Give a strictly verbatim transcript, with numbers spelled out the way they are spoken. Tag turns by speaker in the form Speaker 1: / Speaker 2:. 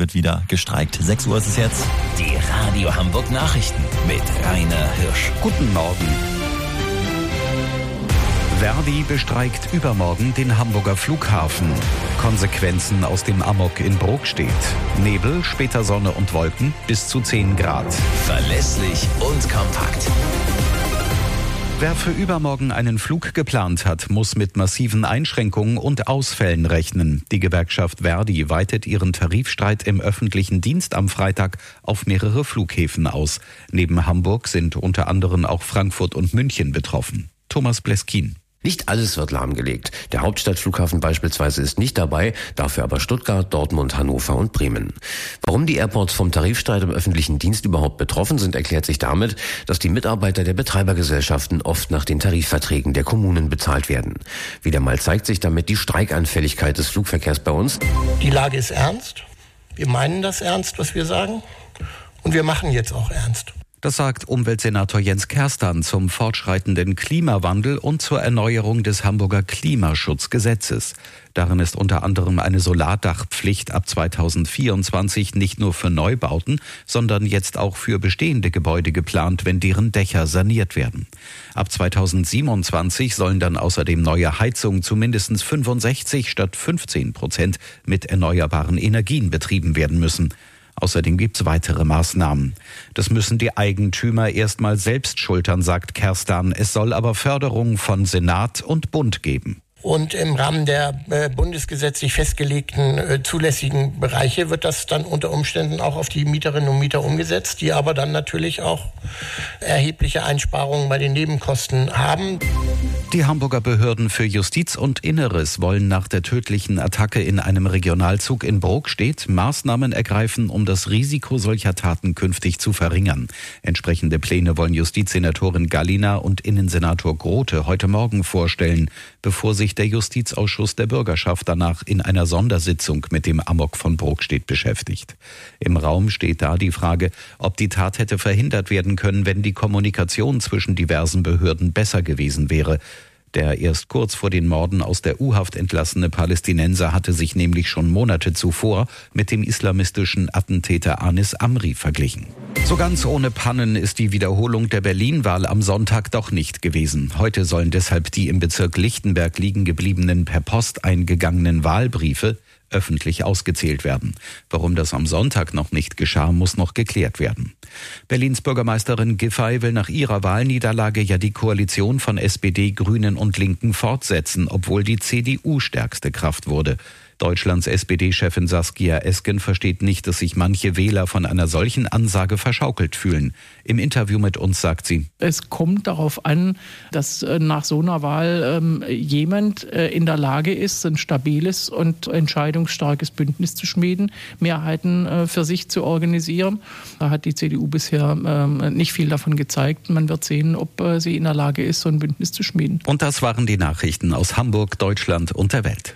Speaker 1: wird wieder gestreikt. sechs Uhr ist es jetzt.
Speaker 2: Die Radio Hamburg Nachrichten mit Rainer Hirsch.
Speaker 3: Guten Morgen. Verdi bestreikt übermorgen den Hamburger Flughafen. Konsequenzen aus dem Amok in Brokstedt. Nebel, später Sonne und Wolken bis zu zehn Grad.
Speaker 2: Verlässlich und kompakt.
Speaker 3: Wer für übermorgen einen Flug geplant hat, muss mit massiven Einschränkungen und Ausfällen rechnen. Die Gewerkschaft Verdi weitet ihren Tarifstreit im öffentlichen Dienst am Freitag auf mehrere Flughäfen aus. Neben Hamburg sind unter anderem auch Frankfurt und München betroffen. Thomas Bleskin.
Speaker 4: Nicht alles wird lahmgelegt. Der Hauptstadtflughafen beispielsweise ist nicht dabei, dafür aber Stuttgart, Dortmund, Hannover und Bremen. Warum die Airports vom Tarifstreit im öffentlichen Dienst überhaupt betroffen sind, erklärt sich damit, dass die Mitarbeiter der Betreibergesellschaften oft nach den Tarifverträgen der Kommunen bezahlt werden. Wieder mal zeigt sich damit die Streikanfälligkeit des Flugverkehrs bei uns.
Speaker 5: Die Lage ist ernst. Wir meinen das ernst, was wir sagen. Und wir machen jetzt auch ernst.
Speaker 3: Das sagt Umweltsenator Jens Kerstan zum fortschreitenden Klimawandel und zur Erneuerung des Hamburger Klimaschutzgesetzes. Darin ist unter anderem eine Solardachpflicht ab zweitausendvierundzwanzig nicht nur für Neubauten, sondern jetzt auch für bestehende Gebäude geplant, wenn deren Dächer saniert werden. Ab zweitausendsiebenundzwanzig sollen dann außerdem neue Heizungen zu mindestens fünfundsechzig statt fünfzehn Prozent mit erneuerbaren Energien betrieben werden müssen. Außerdem gibt's weitere Maßnahmen. Das müssen die Eigentümer erstmal selbst schultern, sagt Kerstan. Es soll aber Förderung von Senat und Bund geben.
Speaker 5: Und im Rahmen der äh, bundesgesetzlich festgelegten äh, zulässigen Bereiche wird das dann unter Umständen auch auf die Mieterinnen und Mieter umgesetzt, die aber dann natürlich auch erhebliche Einsparungen bei den Nebenkosten haben.
Speaker 3: Die Hamburger Behörden für Justiz und Inneres wollen nach der tödlichen Attacke in einem Regionalzug in Brokstedt Maßnahmen ergreifen, um das Risiko solcher Taten künftig zu verringern. Entsprechende Pläne wollen Justizsenatorin Gallina und Innensenator Grote heute Morgen vorstellen, bevor sich der Justizausschuss der Bürgerschaft danach in einer Sondersitzung mit dem Amok von Brokstedt beschäftigt. Im Raum steht da die Frage, ob die Tat hätte verhindert werden können, wenn die Kommunikation zwischen diversen Behörden besser gewesen wäre. Der erst kurz vor den Morden aus der U-Haft entlassene Palästinenser hatte sich nämlich schon Monate zuvor mit dem islamistischen Attentäter Anis Amri verglichen. So ganz ohne Pannen ist die Wiederholung der Berlin-Wahl am Sonntag doch nicht gewesen. Heute sollen deshalb die im Bezirk Lichtenberg liegen gebliebenen per Post eingegangenen Wahlbriefe öffentlich ausgezählt werden. Warum das am Sonntag noch nicht geschah, muss noch geklärt werden. Berlins Bürgermeisterin Giffey will nach ihrer Wahlniederlage ja die Koalition von S P D, Grünen und Linken fortsetzen, obwohl die C D U stärkste Kraft wurde. Deutschlands S P D-Chefin Saskia Esken versteht nicht, dass sich manche Wähler von einer solchen Ansage verschaukelt fühlen. Im Interview mit uns sagt sie:
Speaker 6: Es kommt darauf an, dass nach so einer Wahl ähm, jemand äh, in der Lage ist, ein stabiles und entscheidungsstarkes Bündnis zu schmieden, Mehrheiten äh, für sich zu organisieren. Da hat die C D U bisher äh, nicht viel davon gezeigt. Man wird sehen, ob äh, sie in der Lage ist, so ein Bündnis zu schmieden.
Speaker 3: Und das waren die Nachrichten aus Hamburg, Deutschland und der Welt.